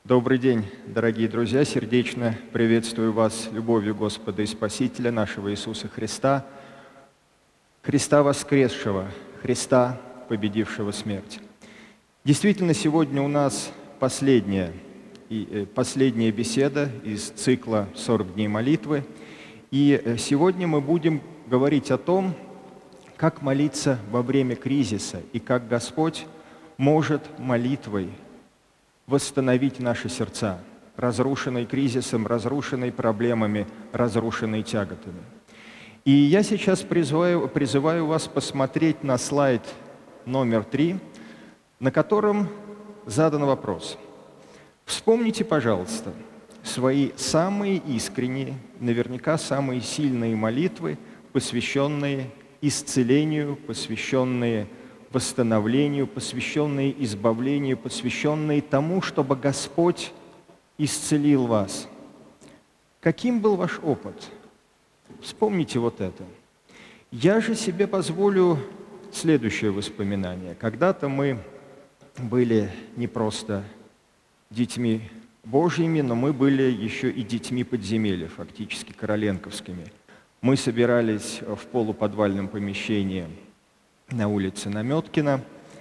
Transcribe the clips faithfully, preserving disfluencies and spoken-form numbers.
Добрый день, дорогие друзья! Сердечно приветствую вас любовью Господа и Спасителя нашего Иисуса Христа, Христа воскресшего, Христа, победившего смерть. Действительно, сегодня у нас последняя, и, последняя беседа из цикла «сорок дней молитвы». И сегодня мы будем говорить о том, как молиться во время кризиса и как Господь может молитвой восстановить наши сердца, разрушенные кризисом, разрушенные проблемами, разрушенные тяготами. И я сейчас призываю, призываю вас посмотреть на слайд номер три, на котором задан вопрос. Вспомните, пожалуйста, свои самые искренние, наверняка самые сильные молитвы, посвященные исцелению, посвященные восстановлению, посвященные избавлению, посвященные тому, чтобы Господь исцелил вас. Каким был ваш опыт? Вспомните вот это. Я же себе позволю следующее воспоминание. Когда-то мы были не просто детьми Божьими, но мы были еще и детьми подземелья, фактически короленковскими. Мы собирались в полуподвальном помещении на улице Наметкина,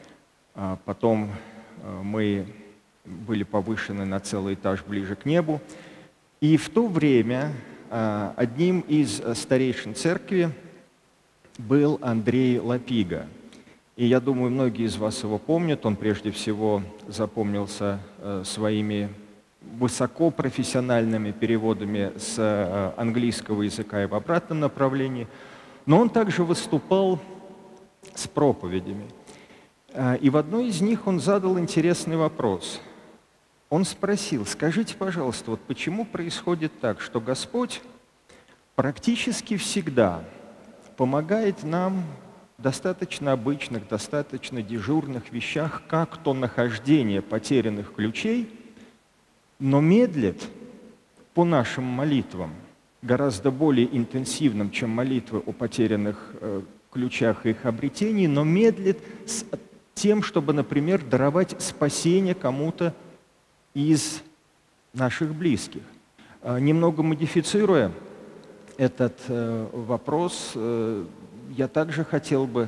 потом мы были повышены на целый этаж ближе к небу. И в то время одним из старейшин церкви был Андрей Лапига. И я думаю, многие из вас его помнят. Он прежде всего запомнился своими высокопрофессиональными переводами с английского языка и в обратном направлении. Но он также выступал с проповедями. И в одной из них он задал интересный вопрос. Он спросил: скажите, пожалуйста, вот почему происходит так, что Господь практически всегда помогает нам в достаточно обычных, достаточно дежурных вещах, как то нахождение потерянных ключей, но медлит по нашим молитвам, гораздо более интенсивным, чем молитвы о потерянных э, ключах и их обретении, но медлит с тем, чтобы, например, даровать спасение кому-то из наших близких. Немного модифицируя этот вопрос, я также хотел бы,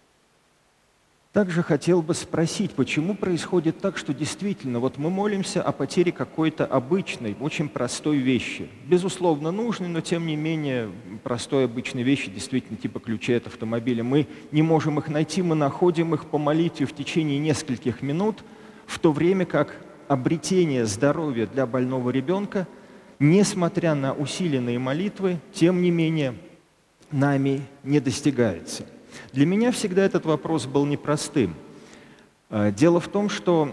также хотел бы спросить, почему происходит так, что действительно вот мы молимся о потере какой-то обычной, очень простой вещи. Безусловно, нужной, но тем не менее простой обычной вещи, действительно типа ключей от автомобиля. Мы не можем их найти, мы находим их по молитве в течение нескольких минут, в то время как обретение здоровья для больного ребенка, несмотря на усиленные молитвы, тем не менее нами не достигается. Для меня всегда этот вопрос был непростым. Дело в том, что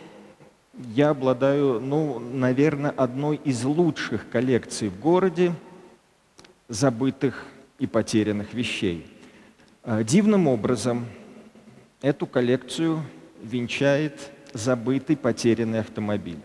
я обладаю, ну, наверное, одной из лучших коллекций в городе забытых и потерянных вещей. Дивным образом эту коллекцию венчает забытый, потерянный автомобиль.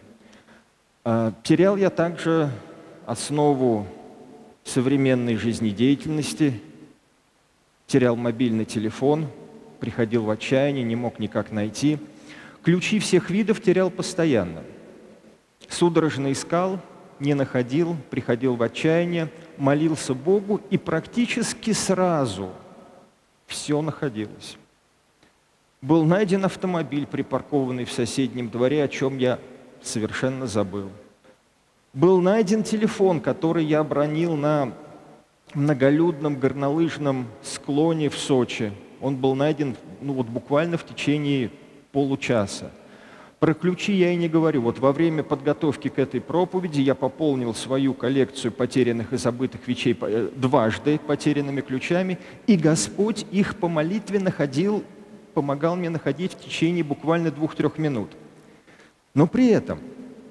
Терял я также основу современной жизнедеятельности, терял мобильный телефон, приходил в отчаяние, не мог никак найти. Ключи всех видов терял постоянно. Судорожно искал, не находил, приходил в отчаяние, молился Богу, и практически сразу все находилось. Был найден автомобиль, припаркованный в соседнем дворе, о чем я совершенно забыл. Был найден телефон, который я обронил на многолюдном горнолыжном склоне в Сочи. Он был найден ну, вот буквально в течение получаса. Про ключи я и не говорю. Вот во время подготовки к этой проповеди я пополнил свою коллекцию потерянных и забытых вещей дважды потерянными ключами, и Господь их по молитве находил, помогал мне находить в течение буквально двух-трех минут. Но при этом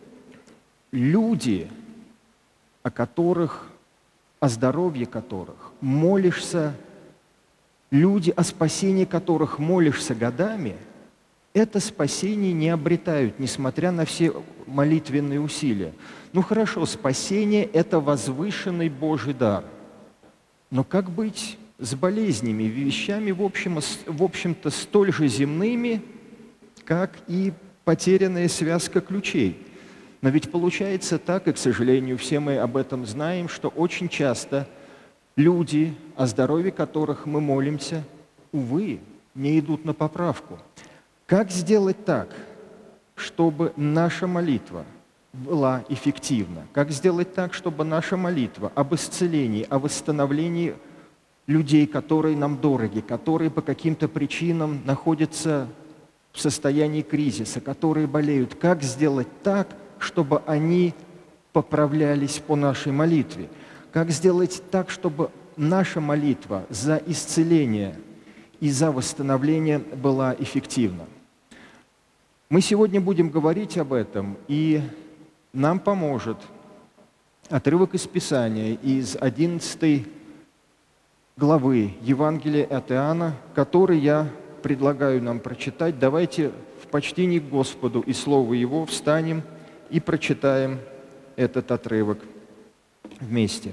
люди, о которых о здоровье которых молишься, люди, о спасении которых молишься годами, это спасение не обретают, несмотря на все молитвенные усилия. Ну хорошо, спасение – это возвышенный Божий дар. Но как быть с болезнями, вещами, в общем, в общем-то, столь же земными, как и потерянная связка ключей? Но ведь получается так, и, к сожалению, все мы об этом знаем, что очень часто люди, о здоровье которых мы молимся, увы, не идут на поправку. Как сделать так, чтобы наша молитва была эффективна? Как сделать так, чтобы наша молитва об исцелении, о восстановлении людей, которые нам дороги, которые по каким-то причинам находятся в состоянии кризиса, которые болеют, как сделать так, чтобы они поправлялись по нашей молитве? Как сделать так, чтобы наша молитва за исцеление и за восстановление была эффективна? Мы сегодня будем говорить об этом, и нам поможет отрывок из Писания, из одиннадцатой главы Евангелия от Иоанна, который я предлагаю нам прочитать. Давайте в почтении к Господу и Слову Его встанем и прочитаем этот отрывок вместе.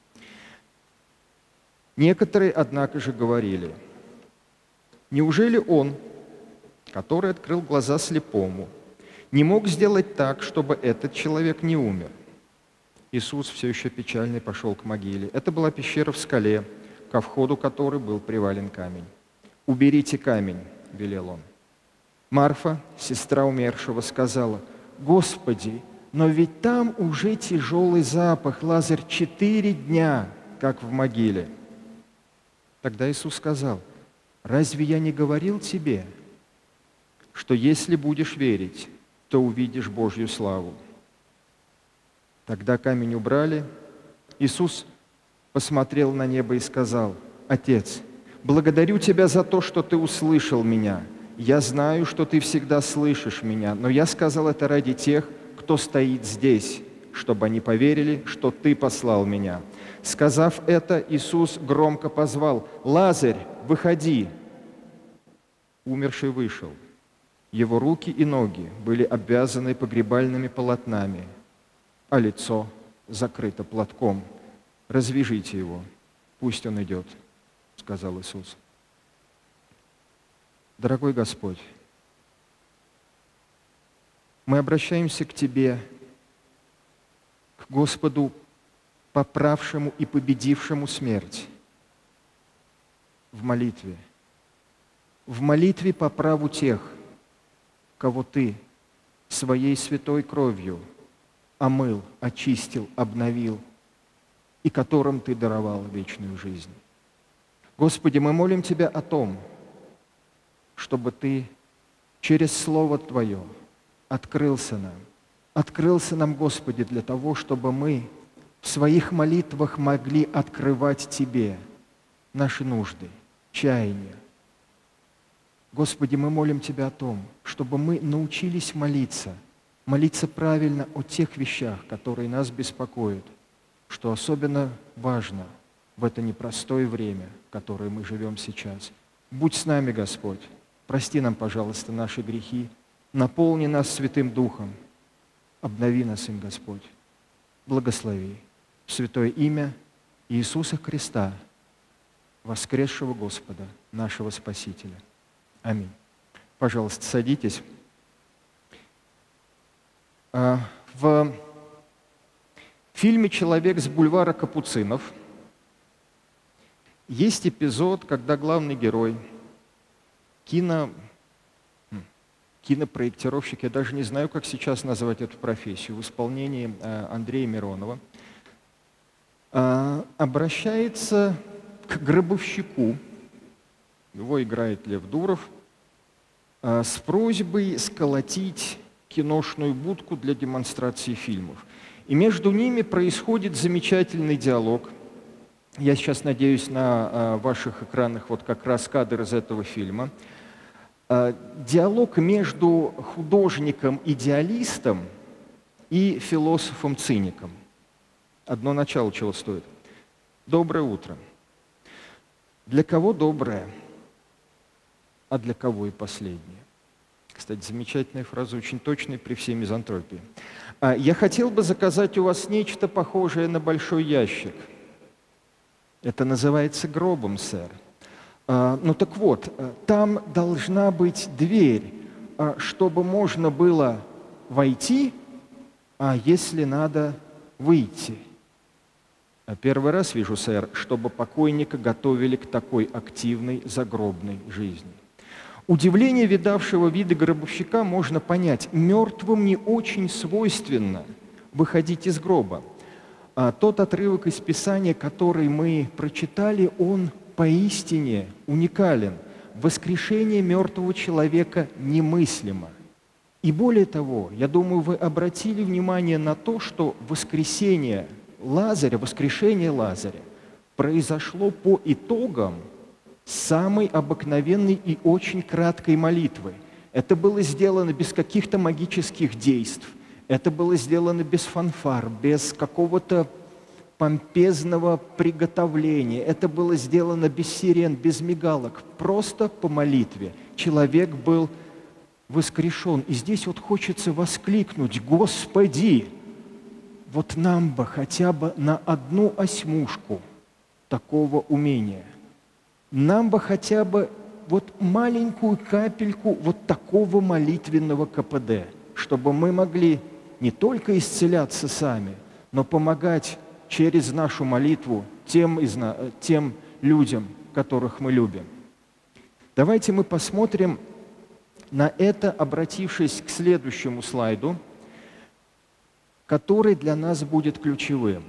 Некоторые, однако же, говорили: неужели Он, который открыл глаза слепому, не мог сделать так, чтобы этот человек не умер? Иисус, все еще печальный, пошел к могиле. Это была пещера в скале, ко входу которой был привален камень. «Уберите камень», — велел он. Марфа, сестра умершего, сказала: «Господи, но ведь там уже тяжелый запах, Лазарь четыре дня, как в могиле». Тогда Иисус сказал: «Разве я не говорил тебе, что если будешь верить, то увидишь Божью славу?» Тогда камень убрали. Иисус посмотрел на небо и сказал: «Отец, благодарю Тебя за то, что Ты услышал меня. Я знаю, что Ты всегда слышишь меня, но я сказал это ради тех, кто стоит здесь, чтобы они поверили, что Ты послал меня». Сказав это, Иисус громко позвал: «Лазарь, выходи!» Умерший вышел. Его руки и ноги были обвязаны погребальными полотнами, а лицо закрыто платком. «Развяжите его, пусть он идет», — сказал Иисус. Дорогой Господь, мы обращаемся к Тебе, к Господу, поправшему и победившему смерть, в молитве. В молитве по праву тех, кого Ты Своей святой кровью омыл, очистил, обновил, и которым Ты даровал вечную жизнь. Господи, мы молим Тебя о том, чтобы Ты через Слово Твое открылся нам. Открылся нам, Господи, для того, чтобы мы в своих молитвах могли открывать Тебе наши нужды, чаяния. Господи, мы молим Тебя о том, чтобы мы научились молиться, молиться правильно о тех вещах, которые нас беспокоят, что особенно важно в это непростое время, в которое мы живем сейчас. Будь с нами, Господь. Прости нам, пожалуйста, наши грехи. Наполни нас Святым Духом. Обнови нас им, Господь. Благослови. В святое имя Иисуса Христа, воскресшего Господа, нашего Спасителя. Аминь. Пожалуйста, садитесь. В фильме «Человек с бульвара Капуцинов» есть эпизод, когда главный герой, кино, кинопроектировщик, я даже не знаю, как сейчас назвать эту профессию, в исполнении Андрея Миронова, обращается к гробовщику, его играет Лев Дуров, с просьбой сколотить киношную будку для демонстрации фильмов. И между ними происходит замечательный диалог. Я сейчас надеюсь на ваших экранах вот как раз кадр из этого фильма. Диалог между художником-идеалистом и философом-циником. Одно начало чего стоит. Доброе утро. Для кого доброе, а для кого и последнее? Кстати, замечательная фраза, очень точная при всей мизантропии. Я хотел бы заказать у вас нечто похожее на большой ящик. Это называется гробом, сэр. Ну так вот, там должна быть дверь, чтобы можно было войти, А если надо выйти? Первый раз вижу, сэр, чтобы покойника готовили к такой активной загробной жизни. Удивление видавшего виды гробовщика можно понять. Мертвым не очень свойственно выходить из гроба. А тот отрывок из Писания, который мы прочитали, он поистине уникален. Воскрешение мертвого человека немыслимо. И более того, я думаю, вы обратили внимание на то, что воскресение Лазаря, воскрешение Лазаря произошло по итогам самой обыкновенной и очень краткой молитвы. Это было сделано без каких-то магических действий, это было сделано без фанфар, без какого-то помпезного приготовления, это было сделано без сирен, без мигалок, просто по молитве. Человек был воскрешен. И здесь вот хочется воскликнуть: «Господи, вот нам бы хотя бы на одну осьмушку такого умения, нам бы хотя бы вот маленькую капельку вот такого молитвенного КПД, чтобы мы могли не только исцеляться сами, но помогать через нашу молитву тем, из, тем людям, которых мы любим». Давайте мы посмотрим на это, обратившись к следующему слайду, который для нас будет ключевым.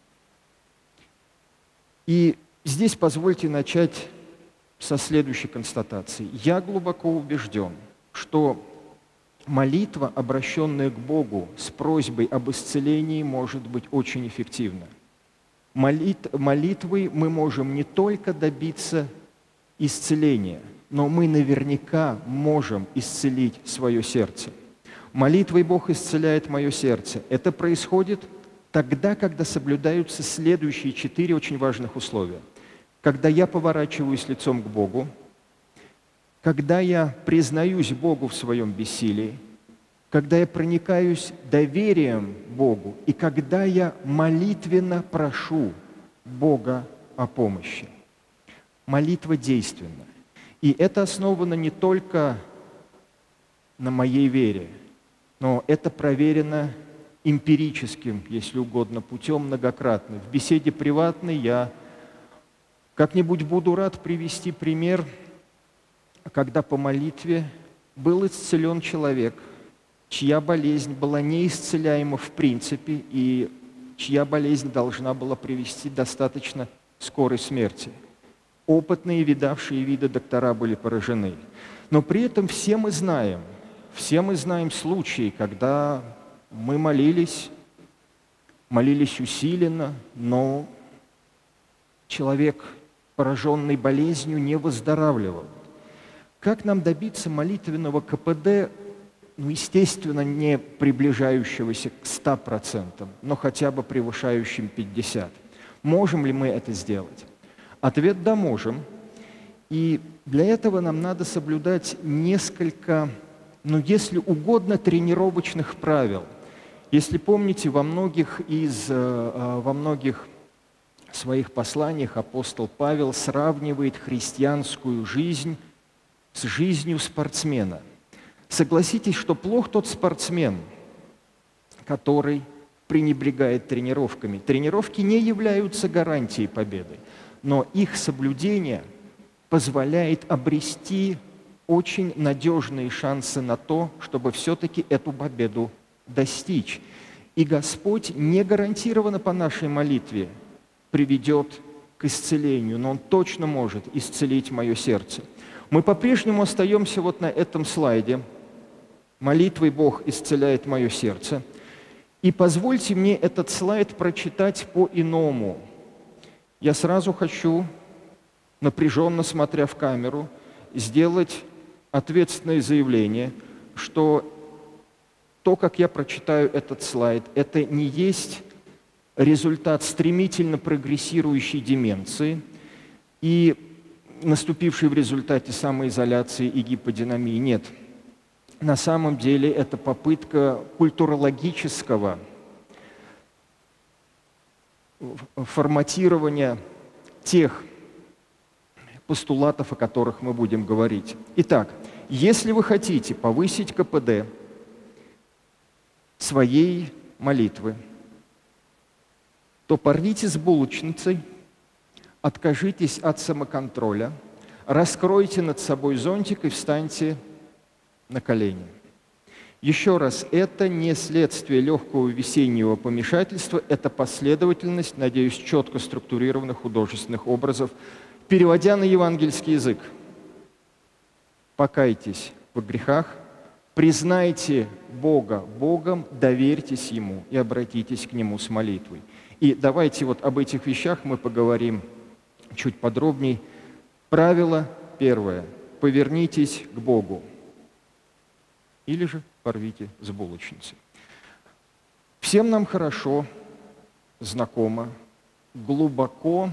И здесь позвольте начать со следующей констатации. Я глубоко убежден, что молитва, обращенная к Богу с просьбой об исцелении, может быть очень эффективна. Молит, молитвой мы можем не только добиться исцеления, но мы наверняка можем исцелить свое сердце. Молитвой Бог исцеляет мое сердце. Это происходит тогда, когда соблюдаются следующие четыре очень важных условия. Когда я поворачиваюсь лицом к Богу, когда я признаюсь Богу в своем бессилии, когда я проникаюсь доверием Богу и когда я молитвенно прошу Бога о помощи. Молитва действенна. И это основано не только на моей вере, но это проверено эмпирическим, если угодно, путем многократно. В беседе приватной я как-нибудь буду рад привести пример, когда по молитве был исцелен человек, чья болезнь была неисцеляема в принципе и чья болезнь должна была привести к достаточно скорой смерти. Опытные, видавшие виды доктора были поражены. Но при этом все мы знаем, все мы знаем случаи, когда мы молились, молились усиленно, но человек, пораженный болезнью, не выздоравливал. Как нам добиться молитвенного КПД, ну, естественно, не приближающегося к ста процентам, но хотя бы превышающим пятьдесят процентов? Можем ли мы это сделать? Ответ – да, можем. И для этого нам надо соблюдать несколько, ну, если угодно, тренировочных правил. Если помните, во многих, из, во многих своих посланиях апостол Павел сравнивает христианскую жизнь с жизнью спортсмена. Согласитесь, что плох тот спортсмен, который пренебрегает тренировками. Тренировки не являются гарантией победы, но их соблюдение позволяет обрести очень надежные шансы на то, чтобы все-таки эту победу достичь. И Господь не гарантированно по нашей молитве приведет к исцелению, но Он точно может исцелить мое сердце. Мы по-прежнему остаемся вот на этом слайде. Молитвой Бог исцеляет мое сердце. И позвольте мне этот слайд прочитать по-иному. Я сразу хочу, напряженно смотря в камеру, сделать ответственное заявление, что то, как я прочитаю этот слайд, это не есть результат стремительно прогрессирующей деменции и наступившей в результате самоизоляции и гиподинамии. Нет. На самом деле это попытка культурологического форматирования тех постулатов, о которых мы будем говорить. Итак, если вы хотите повысить КПД своей молитвы, то порвите с булочницей, откажитесь от самоконтроля, раскройте над собой зонтик и встаньте на колени. Еще раз, это не следствие легкого весеннего помешательства, это последовательность, надеюсь, четко структурированных художественных образов. Переводя на евангельский язык, покайтесь во грехах, признайте Бога Богом, доверьтесь Ему и обратитесь к Нему с молитвой. И давайте вот об этих вещах мы поговорим чуть подробней. Правило первое. Повернитесь к Богу. Или же порвите с булочницей. Всем нам хорошо знакомо, глубоко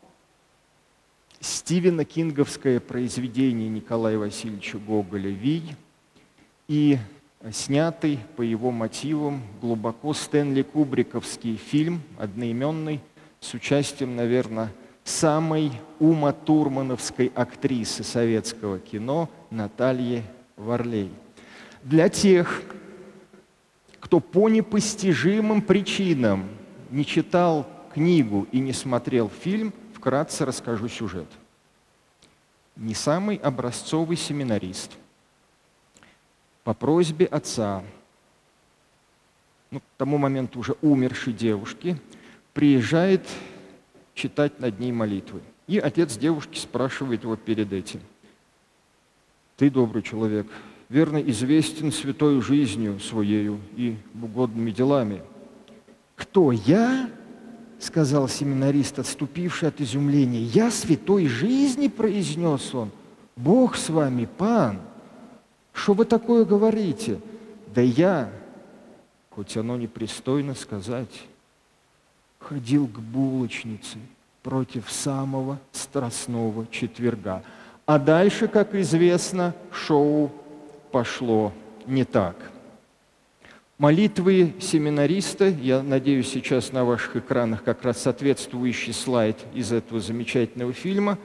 Стивена Кинговское произведение Николая Васильевича Гоголя «Вий» и снятый по его мотивам глубоко Стэнли Кубриковский фильм одноименный с участием, наверное, самой уматурмановской актрисы советского кино Натальи Варлей. Для тех, кто по непостижимым причинам не читал книгу и не смотрел фильм, вкратце расскажу сюжет. Не самый образцовый семинарист по просьбе отца, ну, к тому моменту уже умершей девушки, приезжает читать над ней молитвы. И отец девушки спрашивает его перед этим: «Ты добрый человек, верно известен святой жизнью своею и угодными делами». «Кто, я?» — сказал семинарист, отступивший от изумления. «Я святой жизни?» — произнес он. «Бог с вами, пан! Что вы такое говорите?» «Да я, хоть оно непристойно сказать, ходил к булочнице против самого страстного четверга». А дальше, как известно, шоу пошло не так. Молитвы семинариста, я надеюсь, сейчас на ваших экранах как раз соответствующий слайд из этого замечательного фильма.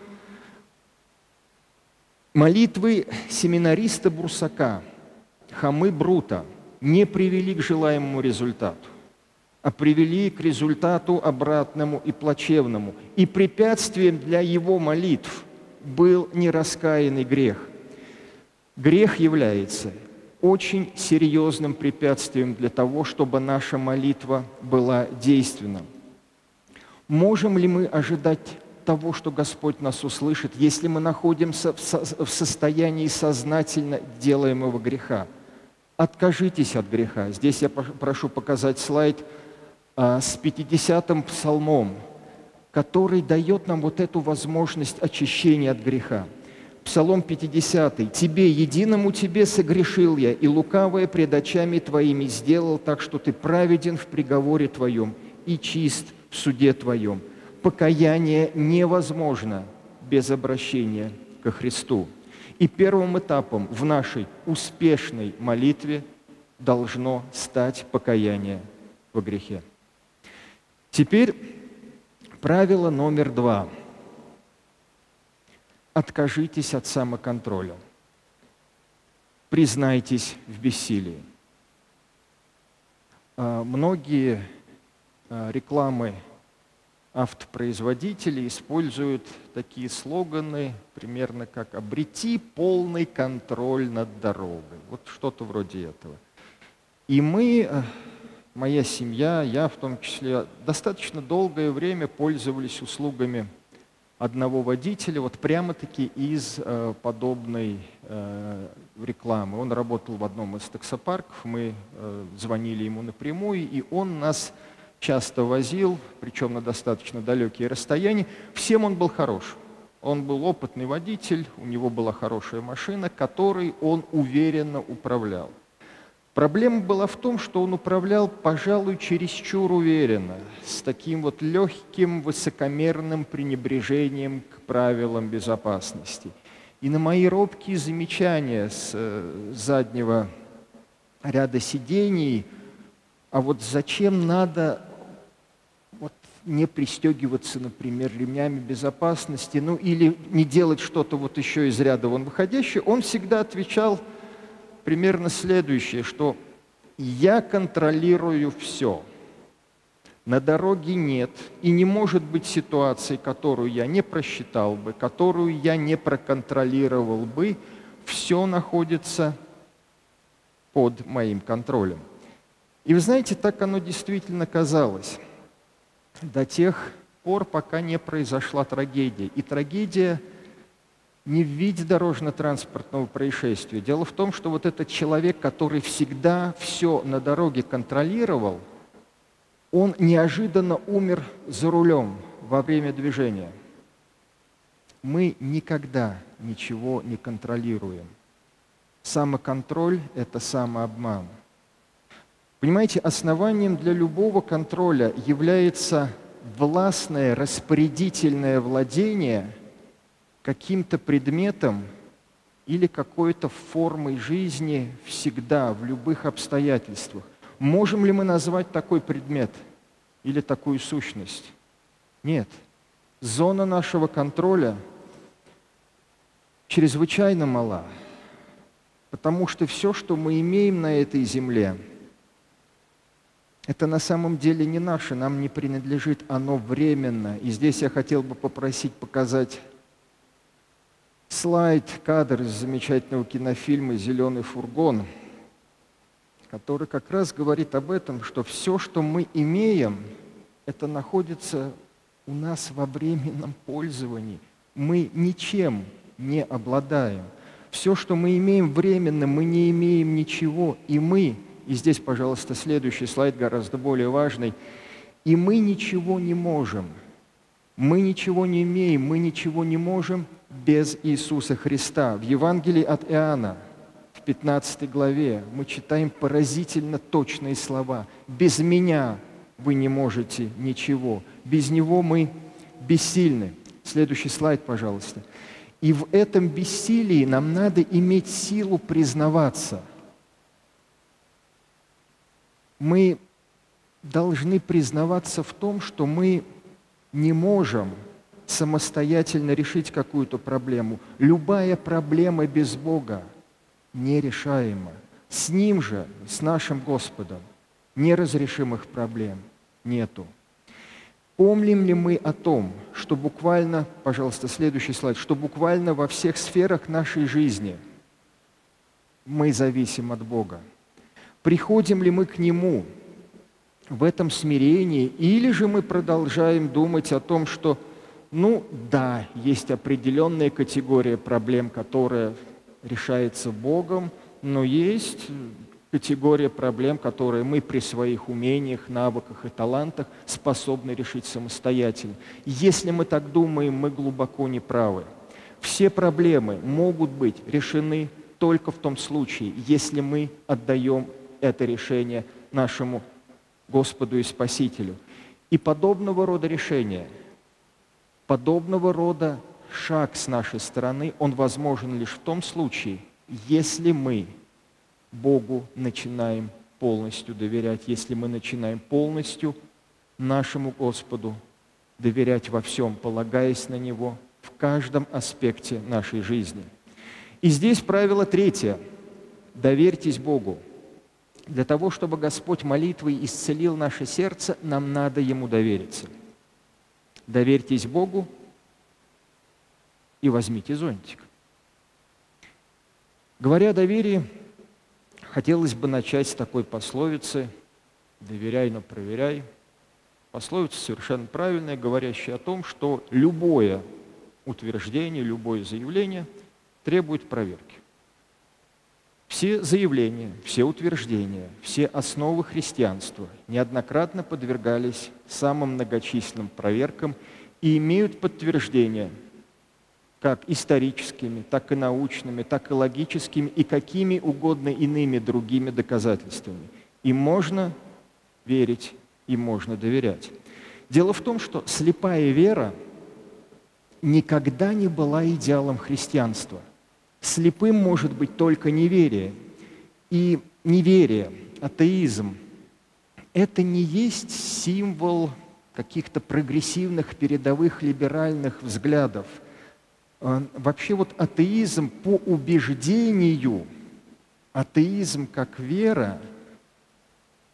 Молитвы семинариста Бурсака, Хамы Брута, не привели к желаемому результату, а привели к результату обратному и плачевному. И препятствием для его молитв был нераскаянный грех. Грех является очень серьезным препятствием для того, чтобы наша молитва была действенна. Можем ли мы ожидать того, что Господь нас услышит, если мы находимся в состоянии сознательно делаемого греха? Откажитесь от греха. Здесь я прошу показать слайд а, с пятидесятым псалмом, который дает нам вот эту возможность очищения от греха. Псалом пятидесятый. «Тебе, единому Тебе согрешил я, и лукавое пред очами Твоими сделал, так что Ты праведен в приговоре Твоем и чист в суде Твоем». Покаяние невозможно без обращения ко Христу. И первым этапом в нашей успешной молитве должно стать покаяние во грехе. Теперь правило номер два. Откажитесь от самоконтроля. Признайтесь в бессилии. Многие рекламы автопроизводителей используют такие слоганы, примерно как «обрети полный контроль над дорогой». Вот что-то вроде этого. И мы, моя семья, я в том числе, достаточно долгое время пользовались услугами одного водителя, вот прямо-таки из э, подобной э, рекламы. Он работал в одном из таксопарков, мы э, звонили ему напрямую, и он нас часто возил, причем на достаточно далекие расстояния. Всем он был хорош. Он был опытный водитель, у него была хорошая машина, которой он уверенно управлял. Проблема была в том, что он управлял, пожалуй, чересчур уверенно, с таким вот легким, высокомерным пренебрежением к правилам безопасности. И на мои робкие замечания с заднего ряда сидений, а вот зачем надо вот не пристегиваться, например, ремнями безопасности, ну или не делать что-то вот еще из ряда вон выходящее, он всегда отвечал примерно следующее, что Я контролирую все. На дороге нет и не может быть ситуации, которую я не просчитал бы, которую я не проконтролировал бы. Все находится под моим контролем. И вы знаете, так оно действительно казалось до тех пор, пока не произошла трагедия. И трагедия не в виде дорожно-транспортного происшествия. Дело в том, что вот этот человек, который всегда все на дороге контролировал, он неожиданно умер за рулем во время движения. Мы никогда ничего не контролируем. Самоконтроль – это самообман. Понимаете, основанием для любого контроля является властное, распорядительное владение каким-то предметом или какой-то формой жизни всегда, в любых обстоятельствах. Можем ли мы назвать такой предмет или такую сущность? Нет. Зона нашего контроля чрезвычайно мала, потому что все, что мы имеем на этой земле, это на самом деле не наше, нам не принадлежит, оно временно. И здесь я хотел бы попросить показать слайд, кадр из замечательного кинофильма «Зеленый фургон», который как раз говорит об этом, что все, что мы имеем, это находится у нас во временном пользовании. Мы ничем не обладаем. Все, что мы имеем временно, мы не имеем ничего. И мы, и здесь, пожалуйста, следующий слайд гораздо более важный, и мы ничего не можем. Мы ничего не имеем, мы ничего не можем без Иисуса Христа. В Евангелии от Иоанна, в пятнадцатой главе, мы читаем поразительно точные слова. «Без Меня вы не можете ничего, без Него мы бессильны». Следующий слайд, пожалуйста. И в этом бессилии нам надо иметь силу признаваться. Мы должны признаваться в том, что мы не можем самостоятельно решить какую-то проблему. Любая проблема без Бога нерешаема. С Ним же, с нашим Господом, неразрешимых проблем нету. Помним ли мы о том, что буквально, пожалуйста, следующий слайд, что буквально во всех сферах нашей жизни мы зависим от Бога? Приходим ли мы к Нему в этом смирении, или же мы продолжаем думать о том, что, ну да, есть определенная категория проблем, которая решается Богом, но есть категория проблем, которые мы при своих умениях, навыках и талантах способны решить самостоятельно. Если мы так думаем, мы глубоко не правы. Все проблемы могут быть решены только в том случае, если мы отдаем это решение нашему Господу и Спасителю. И подобного рода решения, подобного рода шаг с нашей стороны, он возможен лишь в том случае, если мы Богу начинаем полностью доверять, если мы начинаем полностью нашему Господу доверять во всем, полагаясь на Него в каждом аспекте нашей жизни. И здесь правило третье. Доверьтесь Богу. Для того, чтобы Господь молитвой исцелил наше сердце, нам надо Ему довериться. Доверьтесь Богу и возьмите зонтик. Говоря о доверии, хотелось бы начать с такой пословицы «доверяй, но проверяй». Пословица совершенно правильная, говорящая о том, что любое утверждение, любое заявление требует проверки. Все заявления, все утверждения, все основы христианства неоднократно подвергались самым многочисленным проверкам и имеют подтверждение как историческими, так и научными, так и логическими, и какими угодно иными другими доказательствами. Им можно верить, им можно доверять. Дело в том, что слепая вера никогда не была идеалом христианства. Слепым может быть только неверие. И неверие, атеизм – это не есть символ каких-то прогрессивных, передовых, либеральных взглядов. Вообще вот атеизм по убеждению, атеизм как вера,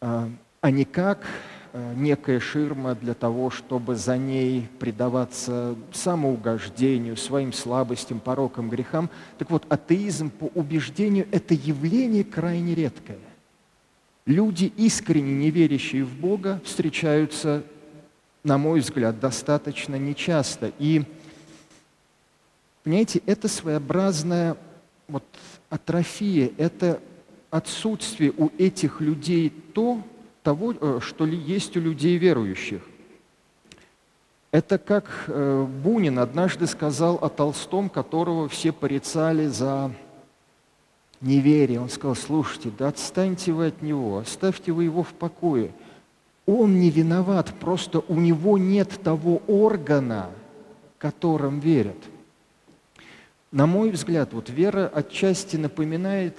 а не как некая ширма для того, чтобы за ней предаваться самоугождению, своим слабостям, порокам, грехам. Так вот, атеизм по убеждению – это явление крайне редкое. Люди, искренне не верящие в Бога, встречаются, на мой взгляд, достаточно нечасто. И, понимаете, это своеобразная вот атрофия, это отсутствие у этих людей то, того, что ли есть у людей верующих. Это как э, Бунин однажды сказал о Толстом, которого все порицали за неверие. Он сказал: слушайте, да отстаньте вы от него, оставьте вы его в покое. Он не виноват, просто у него нет того органа, которым верят. На мой взгляд, вот вера отчасти напоминает,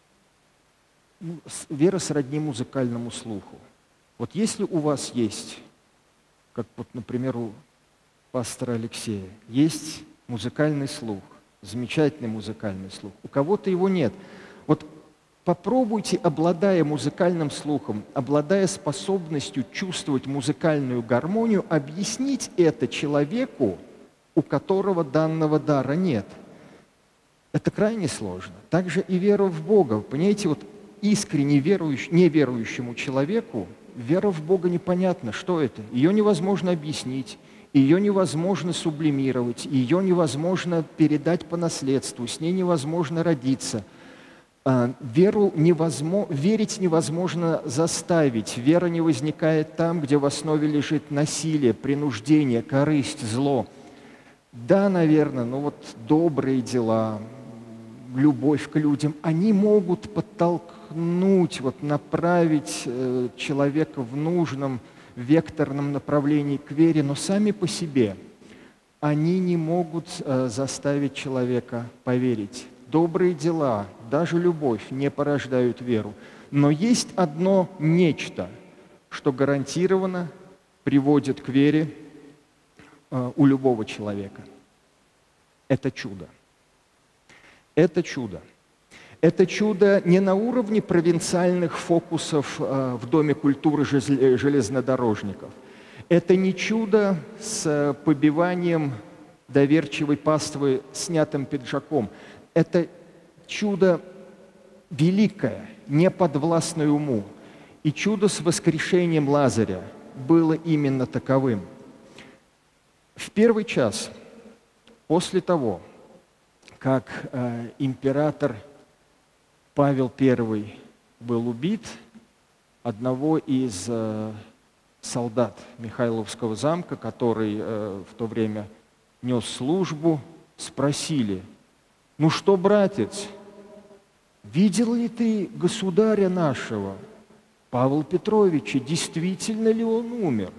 вера сродни музыкальному слуху. Вот если у вас есть, как вот, например, у пастора Алексея, есть музыкальный слух, замечательный музыкальный слух, у кого-то его нет. Вот попробуйте, обладая музыкальным слухом, обладая способностью чувствовать музыкальную гармонию, объяснить это человеку, у которого данного дара нет. Это крайне сложно. Также и вера в Бога. Понимаете, вот искренне верующему, неверующему человеку вера в Бога непонятна. Что это? Ее невозможно объяснить, ее невозможно сублимировать, ее невозможно передать по наследству, с ней невозможно родиться. Веру невозможно, верить невозможно заставить. Вера не возникает там, где в основе лежит насилие, принуждение, корысть, зло. Да, наверное, но вот добрые дела, любовь к людям, они могут подтолкнуть, вот, направить э, человека в нужном векторном направлении к вере, но сами по себе они не могут э, заставить человека поверить. Добрые дела, даже любовь не порождают веру. Но есть одно нечто, что гарантированно приводит к вере э, у любого человека. Это чудо. Это чудо. Это чудо не на уровне провинциальных фокусов э, в Доме культуры железнодорожников. Это не чудо с побиванием доверчивой паствы снятым пиджаком. Это чудо великое, неподвластное уму. И чудо с воскрешением Лазаря было именно таковым. В первый час после того, как э, император Павел Первый был убит, одного из э, солдат Михайловского замка, который э, в то время нес службу, спросили: «Ну что, братец, видел ли ты государя нашего, Павла Петровича, действительно ли он умер?»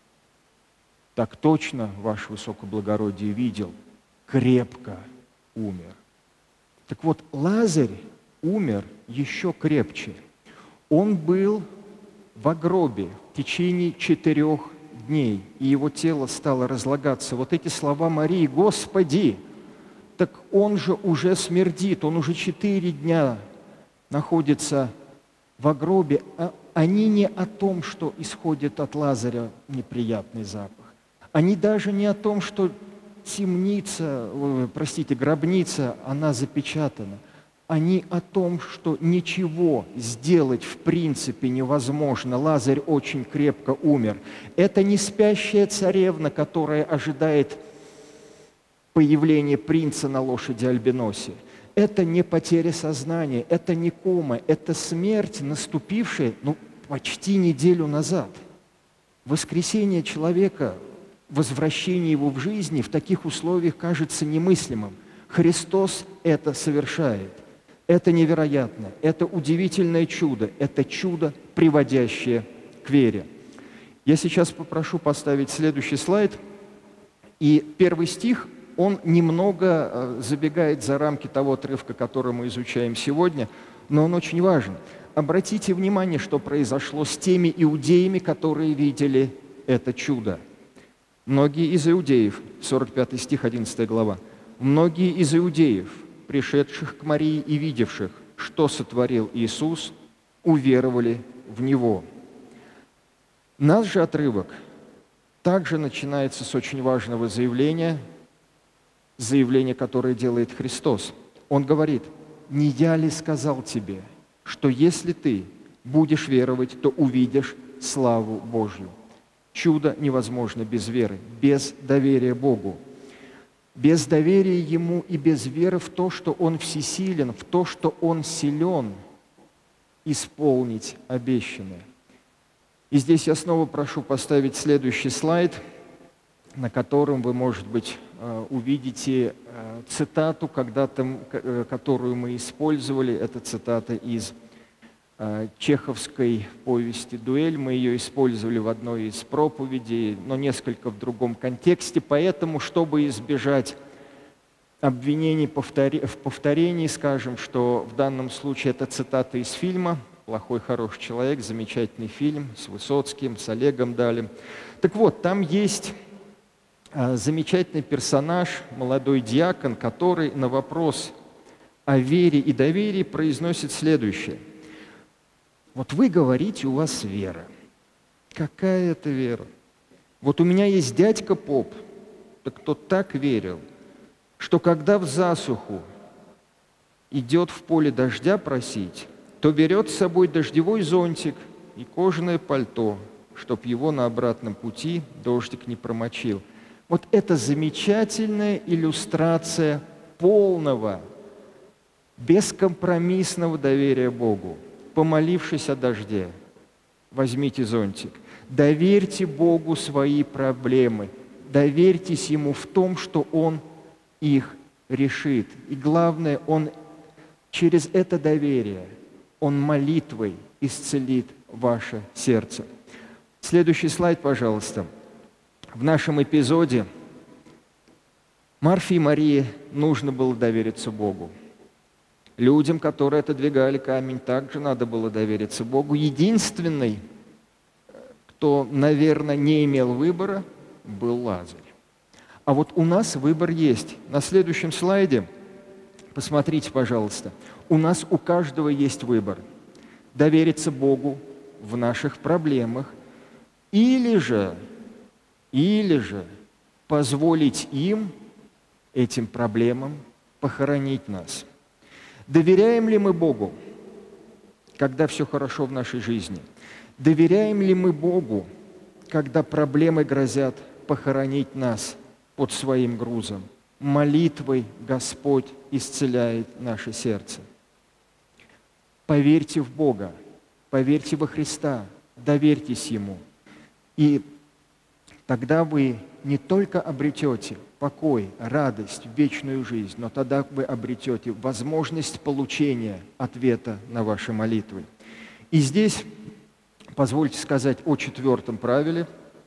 «Так точно, ваше высокоблагородие, видел, крепко умер». Так вот, Лазарь умер еще крепче. Он был в гробе в течение четырех дней, и его тело стало разлагаться. Вот эти слова Марии: «Господи, так он же уже смердит, он уже четыре дня находится в гробе». Они не о том, что исходит от Лазаря неприятный запах. Они даже не о том, что темница, простите, гробница, она запечатана. Они о том, что ничего сделать в принципе невозможно. Лазарь очень крепко умер. Это не спящая царевна, которая ожидает появления принца на лошади Альбиносе. Это не потеря сознания, это не кома, это смерть, наступившая, ну, почти неделю назад. Воскресение человека, возвращение его в жизни в таких условиях кажется немыслимым. Христос это совершает. Это невероятно, это удивительное чудо, это чудо, приводящее к вере. Я сейчас попрошу поставить следующий слайд. И первый стих, он немного забегает за рамки того отрывка, который мы изучаем сегодня, но он очень важен. Обратите внимание, что произошло с теми иудеями, которые видели это чудо. Многие из иудеев, сорок пятый стих, одиннадцатая глава, многие из иудеев, пришедших к Марии и видевших, что сотворил Иисус, уверовали в Него. Наш же отрывок также начинается с очень важного заявления, заявление, которое делает Христос. Он говорит: «Не я ли сказал тебе, что если ты будешь веровать, то увидишь славу Божью?» Чудо невозможно без веры, без доверия Богу. Без доверия Ему и без веры в то, что Он всесилен, в то, что Он силен исполнить обещанное. И здесь я снова прошу поставить следующий слайд, на котором вы, может быть, увидите цитату, когда-то, которую мы использовали. Это цитата из чеховской повести «Дуэль». Мы ее использовали в одной из проповедей, но несколько в другом контексте. Поэтому, чтобы избежать обвинений в повторении, скажем, что в данном случае это цитата из фильма «Плохой, хороший человек», замечательный фильм с Высоцким, с Олегом Далем. Так вот, там есть замечательный персонаж, молодой диакон, который на вопрос о вере и доверии произносит следующее. Вот вы говорите, у вас вера. Какая это вера? Вот у меня есть дядька поп, так тот так верил, что когда в засуху идет в поле дождя просить, то берет с собой дождевой зонтик и кожаное пальто, чтоб его на обратном пути дождик не промочил. Вот это замечательная иллюстрация полного, бескомпромиссного доверия Богу. Помолившись о дожде, возьмите зонтик. Доверьте Богу свои проблемы. Доверьтесь Ему в том, что Он их решит. И главное, Он через это доверие, Он молитвой исцелит ваше сердце. Следующий слайд, пожалуйста. В нашем эпизоде Марфе и Марии нужно было довериться Богу. Людям, которые отодвигали камень, также надо было довериться Богу. Единственный, кто, наверное, не имел выбора, был Лазарь. А вот у нас выбор есть. На следующем слайде, посмотрите, пожалуйста, у нас у каждого есть выбор. Довериться Богу в наших проблемах или же, или же позволить им, этим проблемам, похоронить нас. Доверяем ли мы Богу, когда все хорошо в нашей жизни? Доверяем ли мы Богу, когда проблемы грозят похоронить нас под своим грузом? Молитвой Господь исцеляет наше сердце. Поверьте в Бога, поверьте во Христа, доверьтесь Ему. И тогда вы не только обретете покой, радость, вечную жизнь, но тогда вы обретете возможность получения ответа на ваши молитвы. И здесь позвольте сказать о четвертом правиле,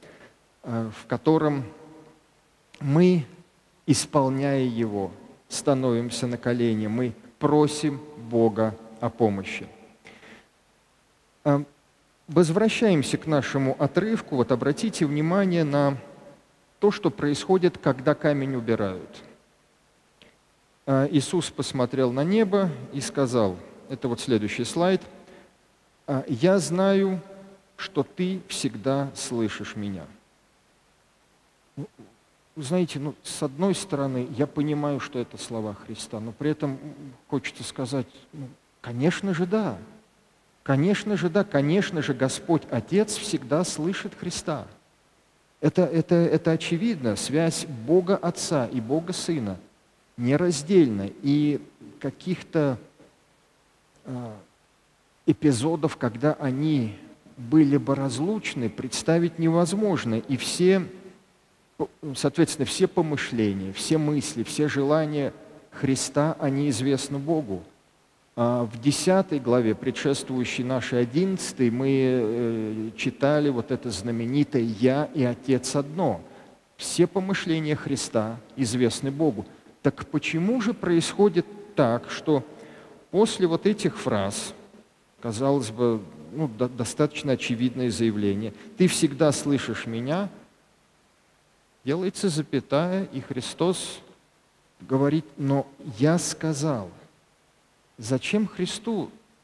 в котором мы, исполняя его, становимся на колени, мы просим Бога о помощи. Возвращаемся к нашему отрывку. Вот обратите внимание на то, что происходит, когда камень убирают. Иисус посмотрел на небо и сказал, это вот следующий слайд, «Я знаю, что ты всегда слышишь меня». Знаете, ну, с одной стороны, я понимаю, что это слова Христа, но при этом хочется сказать, ну, конечно же, да. Конечно же, да, конечно же, Господь Отец всегда слышит Христа. Это, это, это очевидно, связь Бога Отца и Бога Сына нераздельна, и каких-то э, эпизодов, когда они были бы разлучны, представить невозможно. И все, соответственно, все помышления, все мысли, все желания Христа, они известны Богу. В десятой главе, предшествующей нашей одиннадцатой, мы читали вот это знаменитое «Я и Отец одно». Все помышления Христа известны Богу. Так почему же происходит так, что после вот этих фраз, казалось бы, ну, до- достаточно очевидное заявление, «Ты всегда слышишь меня», делается запятая, и Христос говорит, «Но я сказал». Зачем Христу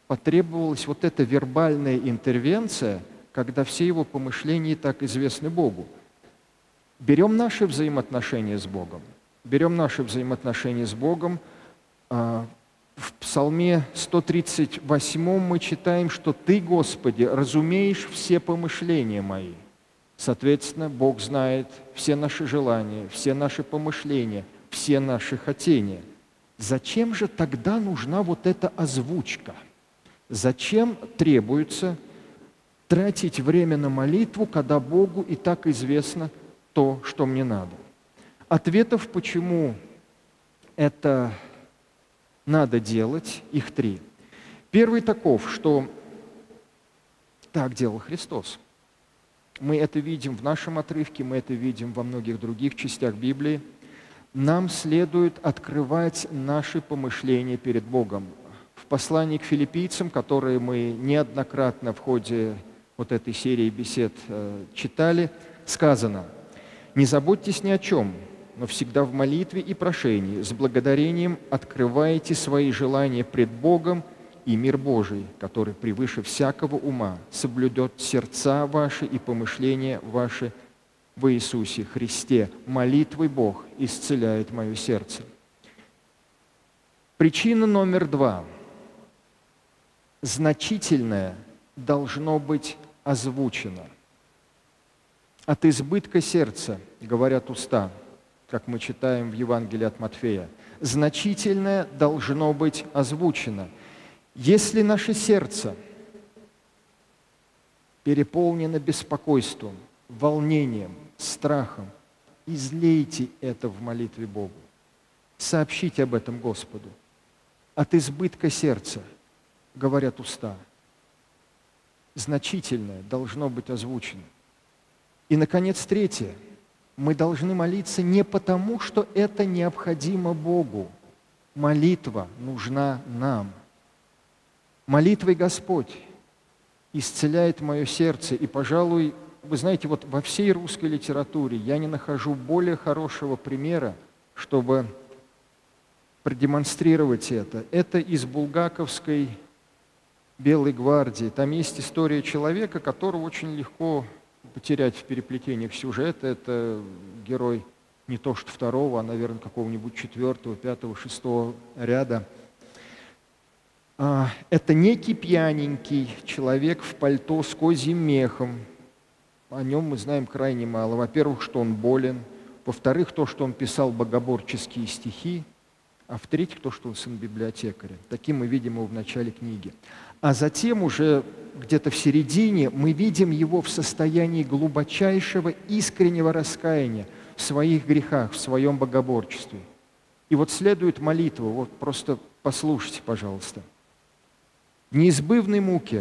потребовалась вот эта вербальная интервенция, когда все его помышления и так известны Богу. Берем наши взаимоотношения с Богом. Берем наши взаимоотношения с Богом. В Псалме сто тридцать восьмом мы читаем, что «Ты, Господи, разумеешь все помышления мои». Соответственно, Бог знает все наши желания, все наши помышления, все наши хотения. Зачем же тогда нужна вот эта озвучка? Зачем требуется тратить время на молитву, когда Богу и так известно то, что мне надо? Ответов, почему это надо делать, их три. Первый таков, что так делал Христос. Мы это видим в нашем отрывке, мы это видим во многих других частях Библии. Нам следует открывать наши помышления перед Богом. В послании к филиппийцам, которые мы неоднократно в ходе вот этой серии бесед э, читали, сказано: «Не заботьтесь ни о чем, но всегда в молитве и прошении, с благодарением открывайте свои желания пред Богом, и мир Божий, который превыше всякого ума, соблюдет сердца ваши и помышления ваши во Иисусе Христе. Молитвой Бог исцеляет мое сердце». Причина номер два. Значительное должно быть озвучено. От избытка сердца, говорят уста, как мы читаем в Евангелии от Матфея, значительное должно быть озвучено. Если наше сердце переполнено беспокойством, волнением, страхом, излейте это в молитве Богу. Сообщите об этом Господу. От избытка сердца, говорят уста, значительное должно быть озвучено. И, наконец, третье. Мы должны молиться не потому, что это необходимо Богу. Молитва нужна нам. Молитвой Господь исцеляет мое сердце. И, пожалуй, вы знаете, вот во всей русской литературе я не нахожу более хорошего примера, чтобы продемонстрировать это. Это из булгаковской Белой гвардии. Там есть история человека, которого очень легко потерять в переплетениях сюжета. Это герой не то что второго, а, наверное, какого-нибудь четвертого, пятого, шестого ряда. Это некий пьяненький человек в пальто с козьим мехом. О нем мы знаем крайне мало. Во-первых, что он болен. Во-вторых, то, что он писал богоборческие стихи. А в-третьих, то, что он сын библиотекаря. Таким мы видим его в начале книги. А затем уже где-то в середине мы видим его в состоянии глубочайшего искреннего раскаяния в своих грехах, в своем богоборчестве. И вот следует молитва, вот просто послушайте, пожалуйста. В неизбывной муке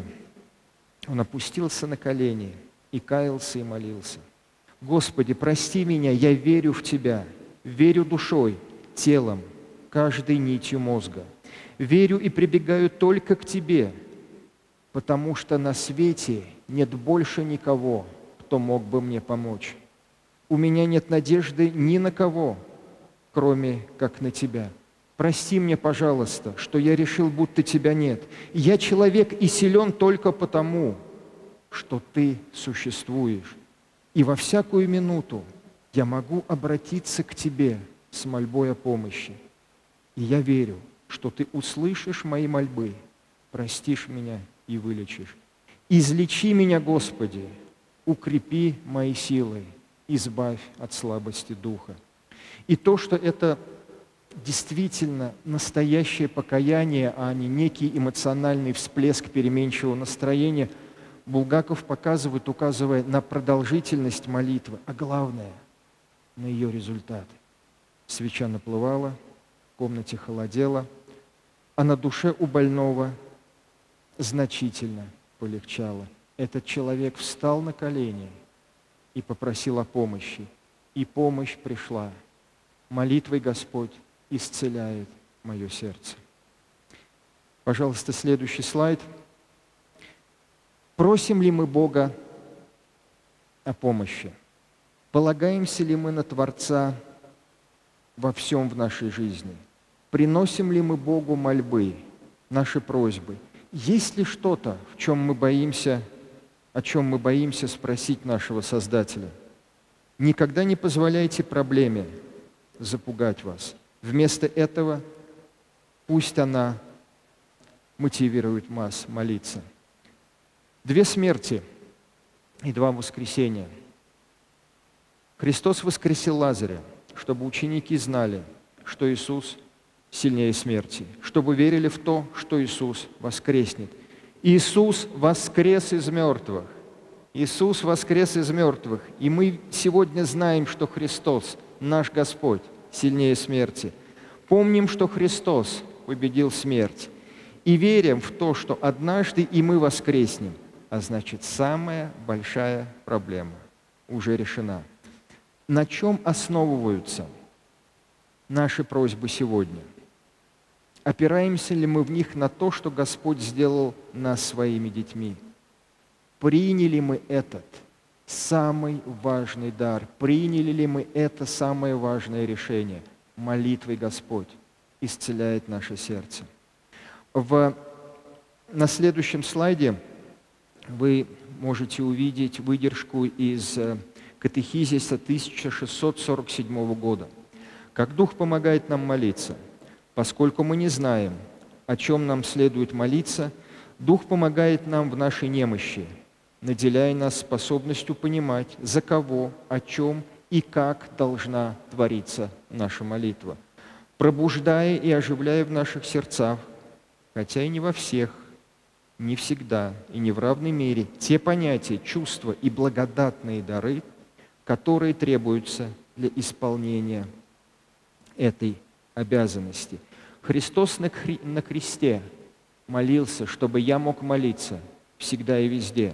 он опустился на колени и каялся и молился. «Господи, прости меня, я верю в Тебя, верю душой, телом, каждой нитью мозга. Верю и прибегаю только к Тебе, потому что на свете нет больше никого, кто мог бы мне помочь. У меня нет надежды ни на кого, кроме как на Тебя. Прости мне, пожалуйста, что я решил, будто Тебя нет. Я человек и силен только потому, что Ты существуешь. И во всякую минуту я могу обратиться к Тебе с мольбой о помощи. И я верю, что Ты услышишь мои мольбы, простишь меня и вылечишь. Излечи меня, Господи, укрепи мои силы, избавь от слабости духа». И то, что это действительно настоящее покаяние, а не некий эмоциональный всплеск переменчивого настроения, Булгаков показывает, указывая на продолжительность молитвы, а главное – на ее результаты. Свеча наплывала, в комнате холодело, а на душе у больного значительно полегчало. Этот человек встал на колени и попросил о помощи, и помощь пришла. Молитвой Господь исцеляет мое сердце. Пожалуйста, следующий слайд. Просим ли мы Бога о помощи? Полагаемся ли мы на Творца во всем в нашей жизни? Приносим ли мы Богу мольбы, наши просьбы? Есть ли что-то, в чем мы боимся, о чем мы боимся спросить нашего Создателя? Никогда не позволяйте проблеме запугать вас. Вместо этого пусть она мотивирует вас молиться. Две смерти и два воскресения. Христос воскресил Лазаря, чтобы ученики знали, что Иисус сильнее смерти, чтобы верили в то, что Иисус воскреснет. Иисус воскрес из мертвых. Иисус воскрес из мертвых. И мы сегодня знаем, что Христос, наш Господь, сильнее смерти. Помним, что Христос победил смерть. И верим в то, что однажды и мы воскреснем. А значит, самая большая проблема уже решена. На чем основываются наши просьбы сегодня? Опираемся ли мы в них на то, что Господь сделал нас своими детьми? Приняли мы этот самый важный дар? Приняли ли мы это самое важное решение? Молитвой Господь исцеляет наше сердце. В, на следующем слайде вы можете увидеть выдержку из катехизиса тысяча шестьсот сорок седьмого года. Как Дух помогает нам молиться? Поскольку мы не знаем, о чем нам следует молиться, Дух помогает нам в нашей немощи, наделяя нас способностью понимать, за кого, о чем и как должна твориться наша молитва, пробуждая и оживляя в наших сердцах, хотя и не во всех, не всегда и не в равной мере, те понятия, чувства и благодатные дары, которые требуются для исполнения этой обязанности. Христос на, хри... на кресте молился, чтобы я мог молиться всегда и везде.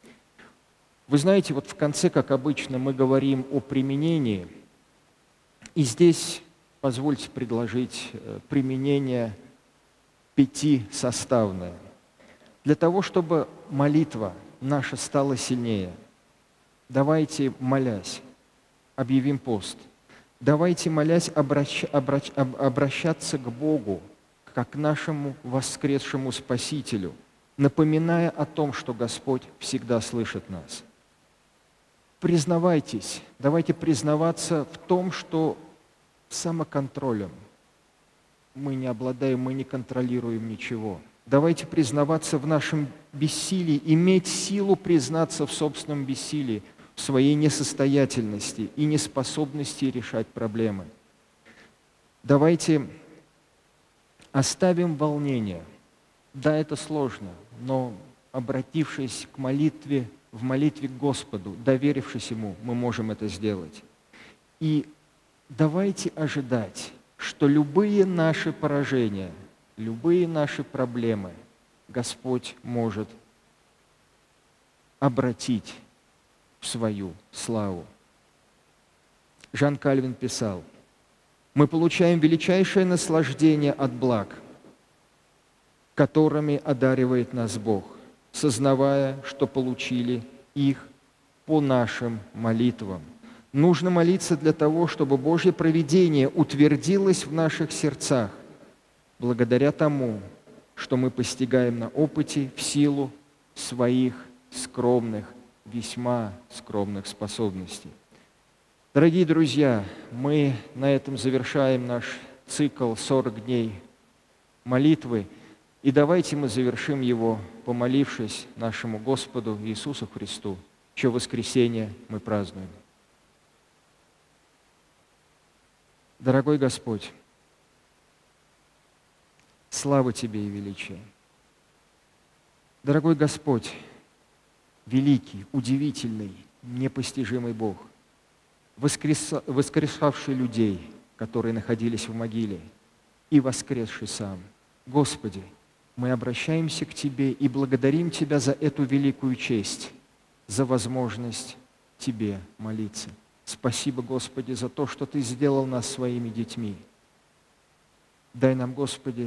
Вы знаете, вот в конце, как обычно, мы говорим о применении, и здесь позвольте предложить применение пятисоставное. Для того, чтобы молитва наша стала сильнее, давайте, молясь, объявим пост. Давайте, молясь, обращ, обращ, обращаться к Богу, как к нашему воскресшему Спасителю, напоминая о том, что Господь всегда слышит нас. Признавайтесь, давайте признаваться в том, что самоконтролем мы не обладаем, мы не контролируем ничего. Давайте признаваться в нашем бессилии, иметь силу признаться в собственном бессилии, в своей несостоятельности и неспособности решать проблемы. Давайте оставим волнение. Да, это сложно, но обратившись к молитве, в молитве к Господу, доверившись Ему, мы можем это сделать. И давайте ожидать, что любые наши поражения, любые наши проблемы Господь может обратить в свою славу. Жан Кальвин писал: «Мы получаем величайшее наслаждение от благ, которыми одаривает нас Бог, сознавая, что получили их по нашим молитвам. Нужно молиться для того, чтобы Божье провидение утвердилось в наших сердцах, благодаря тому, что мы постигаем на опыте в силу своих скромных, весьма скромных способностей». Дорогие друзья, мы на этом завершаем наш цикл сорок дней молитвы, и давайте мы завершим его, помолившись нашему Господу Иисусу Христу, чье воскресение мы празднуем. Дорогой Господь, слава Тебе и величие. Дорогой Господь, великий, удивительный, непостижимый Бог, воскреса, воскрешавший людей, которые находились в могиле, и воскресший сам. Господи, мы обращаемся к Тебе и благодарим Тебя за эту великую честь, за возможность Тебе молиться. Спасибо, Господи, за то, что Ты сделал нас своими детьми. Дай нам, Господи,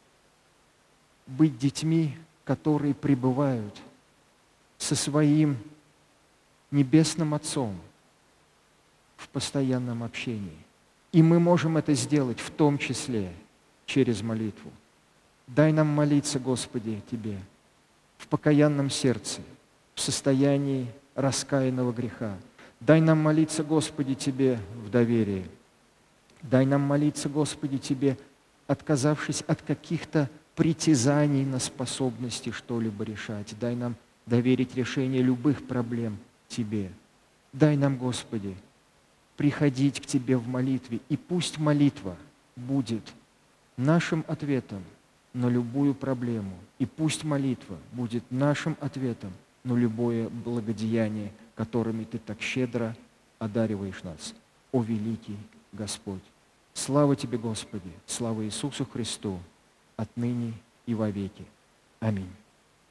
быть детьми, которые пребывают со своим Небесным Отцом в постоянном общении. И мы можем это сделать в том числе через молитву. Дай нам молиться, Господи, Тебе в покаянном сердце, в состоянии раскаянного греха. Дай нам молиться, Господи, Тебе в доверии. Дай нам молиться, Господи, Тебе, отказавшись от каких-то притязаний на способности что-либо решать. Дай нам доверить решение любых проблем Тебе. Дай нам, Господи, приходить к Тебе в молитве, и пусть молитва будет нашим ответом на любую проблему, и пусть молитва будет нашим ответом на любое благодеяние, которыми Ты так щедро одариваешь нас. О великий Господь! Слава Тебе, Господи! Слава Иисусу Христу! Отныне и вовеки. Аминь.